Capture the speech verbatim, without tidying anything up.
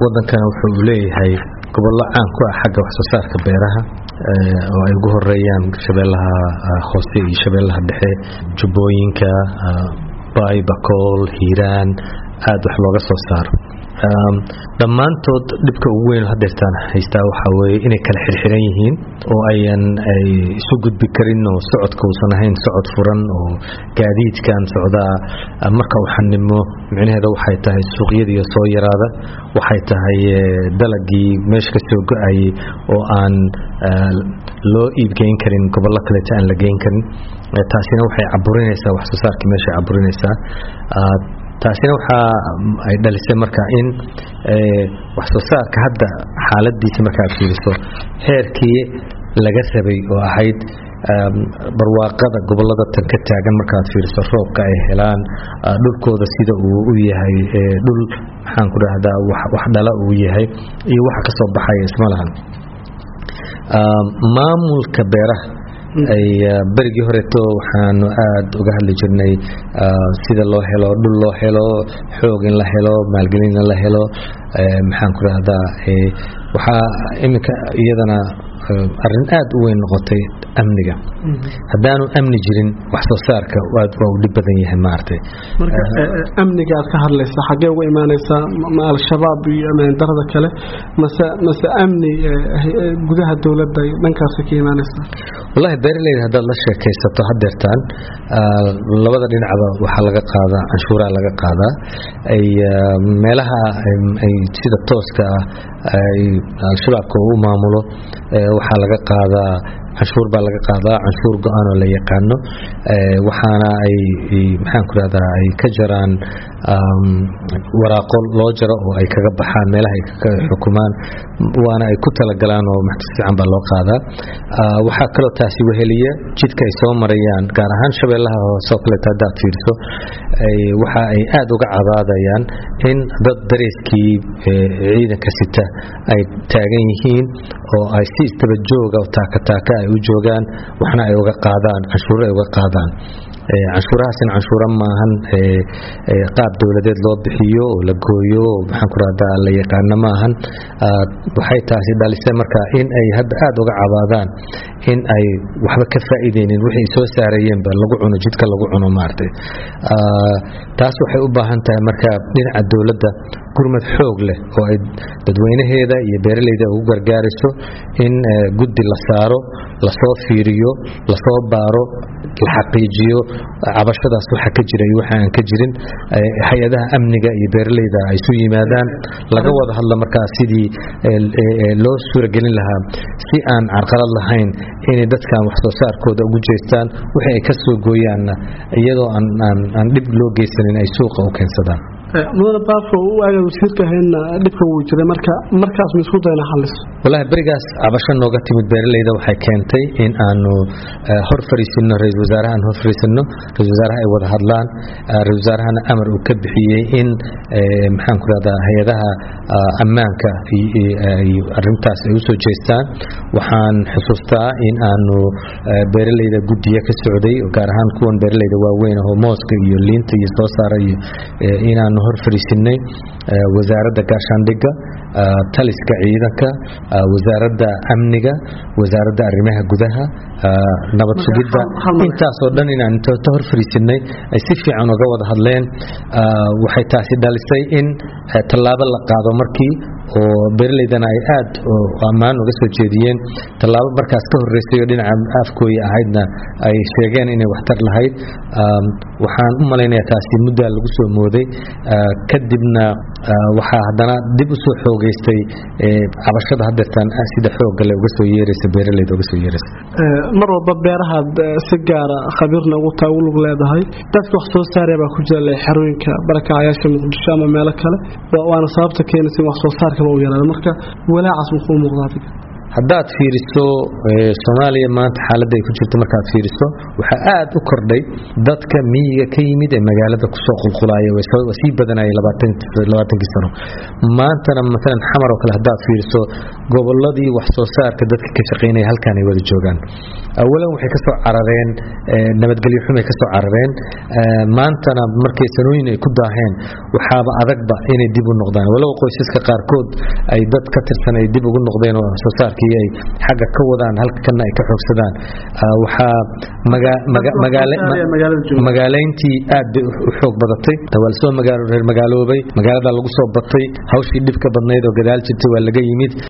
waddankan wuxuu leeyahay gobollo caan ku ah xagga wax soo saarka beeraha oo ay ugu horeeyaan shabeellaha hoose iyo shabeellaha dhexe, jubbooyinka, Bay, Bakool, Hiiraan, aad wax looga soo saaro. dhammaantood dhibka ugu weyn hadeertaan haystaa waxa weeye inay kala xirxiran yihiin oo ayan ay isu gudbi karin oo socodka uusan ahayn socod furan oo gaadiidkan socdaa marka uu xanimo micnaheedu waxay tahay suuqyadii soo yaraada, waxay tahay dalagii meesha ka soo go'ay oo aan loo iibgeyn karin gobollo kale aan la geyn karin. taasina waxay caburinaysaa wax soo saarkii meesha caburinaysaa. taasina waxa ay dhalisay marka in wax soo saarka hadda xaaladiisa marka aad fiiriso heerkii laga rabay oo ahayd barwaaqada gobolada tan ka taagan marka aad fiiriso roobka ay helaan dhulkooda sida uu u yahay dhul maxaan ku raahdaa wax dhala uu yahay iyo waxa ka soo baxay isma lahan. maamulka beeraha ay barigii horeeto waxaan aad uga hadli jirnay sida loo helo dhul loo helo xoog in la helo maalgelin in la helo maxaan ku raahdaa waxa iminka iyadana arrin aad u weyn noqotay amniga. haddaanu amni jirin wax soo saarka aad waa u dhib badan yahay maartay. marka amniga aad ka hadlaysa xagee uga imaanaysaa ma al-shabaab iyo amni darada kale mase mase amni gudaha dawladda dhankaas ka imaanaysa? wallahi beeraleyda haddaad la sheekaysato hadeertaan labada dhinacba waxaa laga qaadaa canshuuraa laga qaadaa ay meelaha ay sida tooska ah ay al-shabaabka u maamulo waxaa laga qaadaa canshuur baa laga qaadaa canshuur go'aan oo la yaqaano waxaana ay maxaan ku raahdaa ay ka jaraan waraaqo loo jaro oo ay kaga baxaan meelaha ay ka xukumaan waana ay ku talagalaan oo maxkamad fiican baa loo qaadaa. waxaa kaloo taasi weheliya jidka ay soo marayaan gaar ahaan shabeellaha hoose oo kaleeto haddaad fiiriso waxa ay aad uga cabaadayaan in dad dareeskii ciidanka sita ay taagan yihiin oo ay si istaba jooga oo taakataaka ay u joogaan waxna ay uga qaadaan canshuur ay uga qaadaan. canshuurahaasina canshuura maahan qaab dawladeed loo bixiyo oo la gooyo maxaan ku raahdaa la yaqaano maahan. waxay taasi dhalisay marka in ay hadda aad uga cabaadaan in ay waxba ka faa'iideynin wixii soo saarayeenba lagu cuno jidka lagu cuno maartay. taas waxay u baahan tahay marka dhinaca dawladda gurmad xoog leh oo ay dadweynaheeda iyo beeraleyda ugu gargaarayso in guddi la saaro, la soo fiiriyo, la soo baaro, la xaqiijiyo cabashadaas waxa ka jira iyo waxa aan ka jirin. hay'adaha amniga iyo beeraleyda ay isu yimaadaan laga wada hadla markaa sidii loo suuragelin lahaa si aan carqalad lahayn inay dadkan wax soo saarkooda ugu jeestaan wixii ay ka soo gooyaanna iyadoo aan aan dhib loo geysanin ay suuqa u keensadaan. mudane baafo u aagay wasiirka hayna dhibka uu jiray marka markaas ma isku dayna xalis? wallahi barigaas cabasho nooga timid beeraleyda waxay keentay in aanu hor fariisino ra'iisul wasaaraha hor fariisino ra'iisul wasaaraha ay wada hadlaan ra'iisul wasaarahana amar uu ka bixiyay in maxaan ku raahdaa hay'adaha ammaanka iyo arrintaas ay u soo jeestaan. waxaan xusuustaa in aanu beeraleyda guddiga ka socday gaar ahaan kuwan beeraleyda waaweyn oo mooska iyo liinta iyo soo saara iyo inaanu hor fariisinay wasaaradda gaashaandhigga, taliska ciidanka, wasaaradda amniga, wasaaradda arrimaha gudaha, nabad sugidda, intaas oo dhan inaan inta hor fariisinay ay si fiican uga wada hadleen. waxay taasi dhalisay in tallaabo la qaado markii oo beeraleydana ay aad ammaan uga soo jeediyeen. tallaabo markaas ka horeysay oo dhinaca afkooyi ahaydna ay sheegeen inay waxtar lahayd. waxaan u malaynayaa taasi muddaa lagu soo mooday kadibna waxaa haddana dib u soo xoogeystay cabashada hadeertaan sida xoogga le uga soo yeeraysa beeraleyda uga soo yeeraysa. mar walba beerahaad si gaara khabiirna ugu taa ulug leedahay dadka wax soo saaraya baa ku jira xarooyinka barakacayaasha muqdisho ama meelo kale waana sababta keenaysa wax soo saarka u yaraado marka walaacaas muxuu muuqdaa? haddaad fiiriso Soomaaliya maanta xaaladda ay ku jirto markaad fiiriso waxa aad u kordhay dadka miyiga ka yimid ee magaalada ku soo qulqulaya way sii badanay labaatan sano maantana mesela xamar oo kale haddaad fiiriso goboladii wax soo saarka dadka ka shaqeynaya halkaan ay wada joogaan awalan waxay ka soo carareen nabadgelyo xumo ay ka soo carareen maantana markay sanooyin ay ku daaheen waxaaba adagba inay dib u noqdaan walow qoysaska qaarkood ay dad ka tirsan ay dib ugu noqdeen oo soo saarkii ay xagga ka wadaan halkana ay ka xoogsadaan waxa magaaleyntii aad bay u xoog badatay tawal soo magaalo reer magaaloobay magaalada lagu soo batay hawshii dhibka badnayd oo gadaal jirtay waa laga yimid